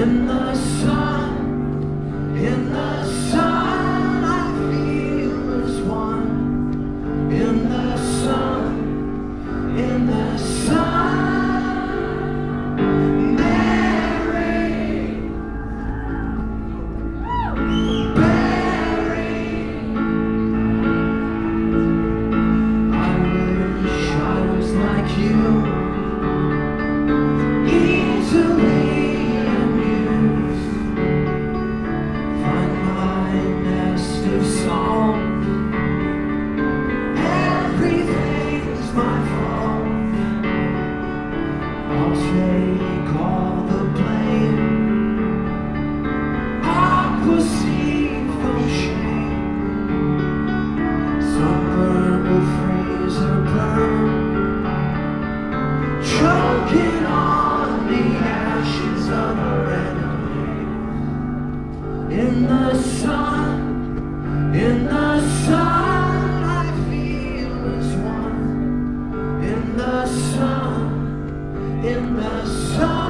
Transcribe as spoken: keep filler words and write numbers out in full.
In the sun, in the sun, I feel as one. In the sun, in the sun, Mary, Mary. I wish I was like you, easily. I'll take all the blame. Aquasy from shame. Sunburn will freeze or burn, choking on the ashes of our enemy. In the sun, in the sun, I feel as one. In the sun, in the sun.